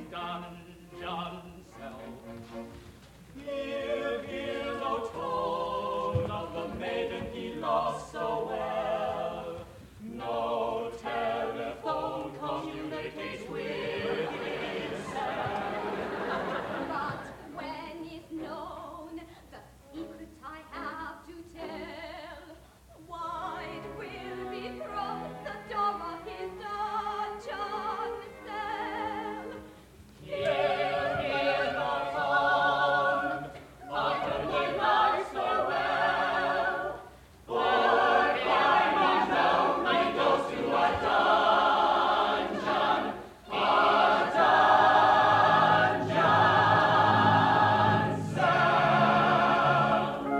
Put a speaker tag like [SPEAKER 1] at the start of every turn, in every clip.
[SPEAKER 1] dungeon cell. Here is no tone of the maiden he loves so well. No telephone communicates with himself.
[SPEAKER 2] But when it's known the secrets I have to tell, wide will be thrown the door of his dungeon cell.
[SPEAKER 1] Here is no tone of the he loves so well. For climbing down he goes to a dungeon, a dungeon cell.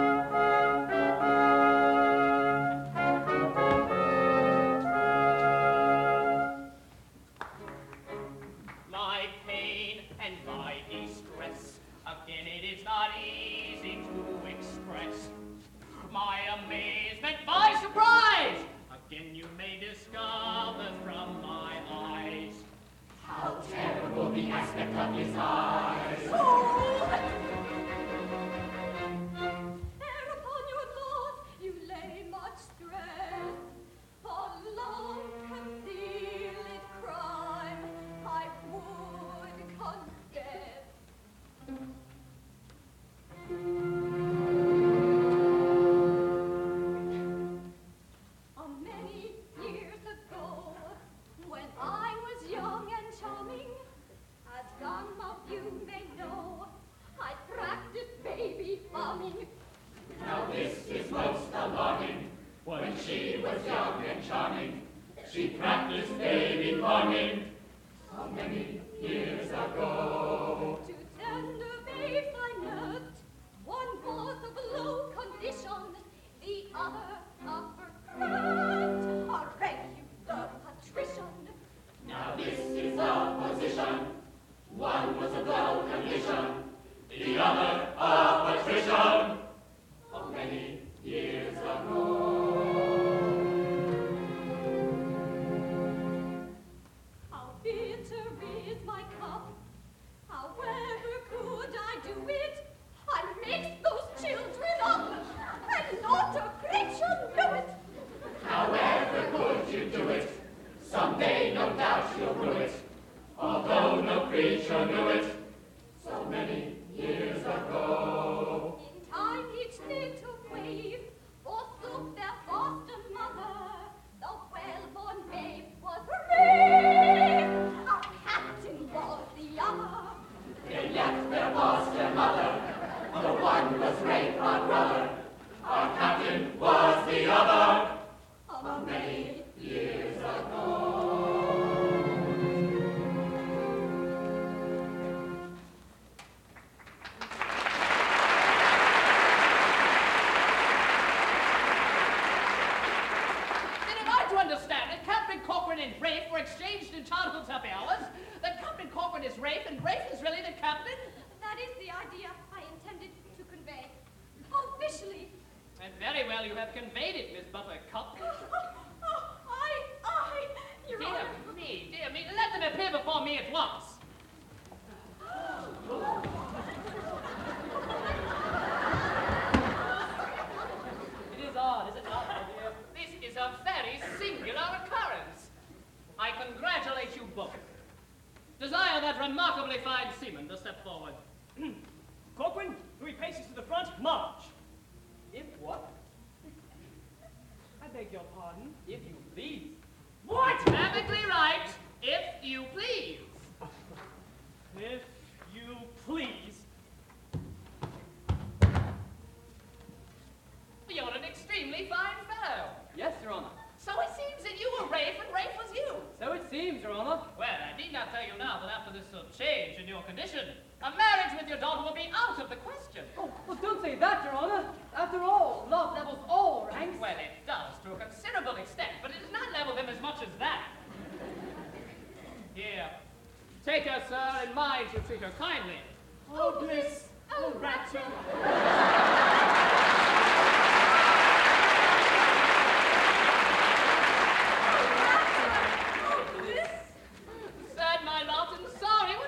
[SPEAKER 1] My pain and my distress, again it is not easy to express. My amazement, my surprise, again you may discover from my eyes. How terrible the aspect of his eyes.
[SPEAKER 2] Thereupon your thought you lay much stress. For long concealed crime I would confess. Many years ago, when I was young and charming, as some of you may know, I practiced baby farming.
[SPEAKER 1] Now this is most alarming. When she was young and charming, she practiced baby farming so many years ago.
[SPEAKER 2] To tender babes I nursed, one was of low condition, the other upper crust, a regular patrician.
[SPEAKER 1] Now this is the position. One was of low condition, the other a patrician. Of many years ago.
[SPEAKER 2] How bitter is my cup, however could I do it? I mixed those children up, and not a creature knew it.
[SPEAKER 1] However could you do it? Someday no doubt you'll rue it, although no creature knew it so many years ago.
[SPEAKER 2] In time each little wave forsook their foster mother. The well-born babe was raped. Our captain was the other.
[SPEAKER 1] They left their foster mother, the one was raped our brother. Our captain was the other, many years ago.
[SPEAKER 3] Understand that Captain Corcoran and Rafe were exchanged in childhood happy hours, that Captain Corcoran is Rafe and Rafe is really the captain?
[SPEAKER 2] That is the idea I intended to convey. Officially.
[SPEAKER 3] And very well you have conveyed it, Miss Buttercup.
[SPEAKER 2] Your Honor.
[SPEAKER 3] Dear me, let them appear before me at once. It is odd, is it not, my dear? This is a very singular occurrence. I congratulate you both. Desire that remarkably fine seaman to step forward.
[SPEAKER 4] Corcoran, 3 paces to the front, march.
[SPEAKER 3] If what?
[SPEAKER 4] I beg your pardon.
[SPEAKER 3] If you please. What? Perfectly right. If you please.
[SPEAKER 4] If you please.
[SPEAKER 3] You're an extremely fine fellow.
[SPEAKER 5] Yes, Your Honor.
[SPEAKER 3] So it seems that you were Rafe and Rafe was you.
[SPEAKER 5] So it seems, Your Honor.
[SPEAKER 3] Well, I need not tell you now that after this change in your condition, a marriage with your daughter will be out of the question.
[SPEAKER 5] Oh, well, don't say that, Your Honor. After all, love levels all ranks.
[SPEAKER 3] Well, it does to a considerable extent, but it does not level them as much as that. Here, take her, sir, and mind you treat her kindly.
[SPEAKER 4] Oh, bliss, oh, rapture.
[SPEAKER 3] Sad my lot and sorry, what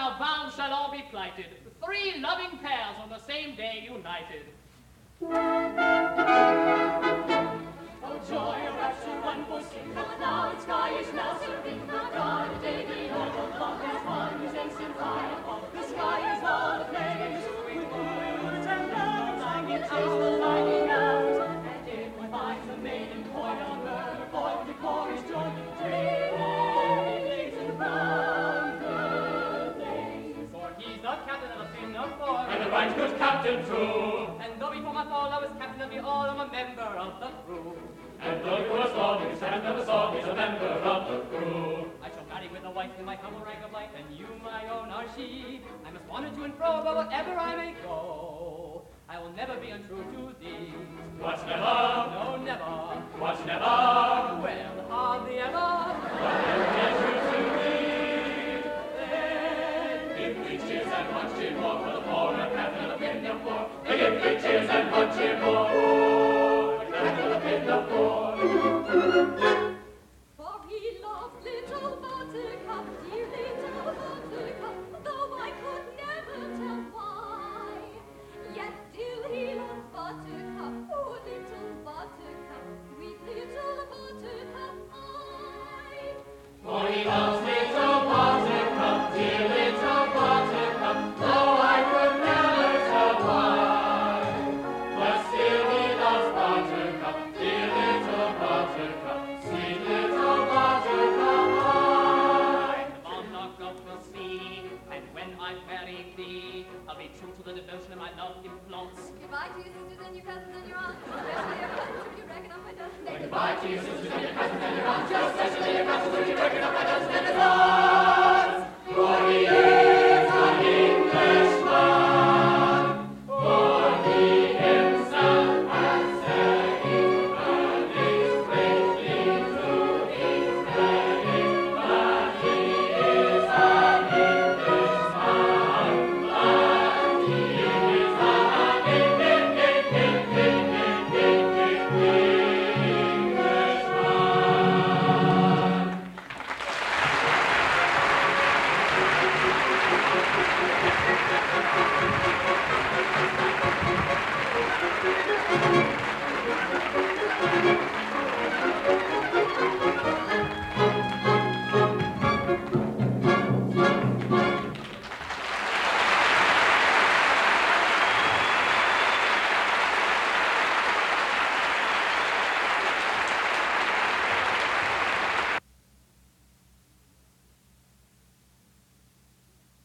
[SPEAKER 3] our vows shall all be plighted. 3 loving pairs on the same day united.
[SPEAKER 1] Oh, joy, a rapture, one for sing. The cloud sky is now serene. God, a day the noble love has won his ensign high above. The sky is all ablaze with words and loves. Lying in the lightning hours, and if we find the maiden coy on her, for the glorious joy, dream evenings and round the days.
[SPEAKER 3] For he's the captain of the Pinafore,
[SPEAKER 1] And the right good captain too.
[SPEAKER 3] and though before my fall I was captain of the all, I'm a member of the crew.
[SPEAKER 1] And though you were strong, his hand never saw, he's a member of the crew.
[SPEAKER 3] I shall marry with a wife in my humble rank of life, and you my own are she. I must wander to and fro, but wherever I may go, I will never be untrue to thee.
[SPEAKER 1] What's never?
[SPEAKER 3] No, never.
[SPEAKER 1] What's never?
[SPEAKER 3] Well, hardly ever.
[SPEAKER 1] Give me cheers and much cheer more for the poor and captain of Pinafore. Give me cheers and much cheer more for the captain of Pinafore.
[SPEAKER 2] For he loves little Buttercup, dear little Buttercup, though I could never tell why. Yet still he loves Buttercup, oh little Buttercup, sweet little Buttercup, I.
[SPEAKER 1] For he loves little Buttercup, dear little Buttercup, though I could never tell why. But still he loves Buttercup, dear little Buttercup, sweet little Buttercup, I.
[SPEAKER 3] The monarch of the sea, and when I marry thee, I'll be true to the devotion of my love implants.
[SPEAKER 2] Goodbye to your sisters and your cousins and your aunts, especially your cousins if you reckon on my dozen.
[SPEAKER 1] Goodbye to your sisters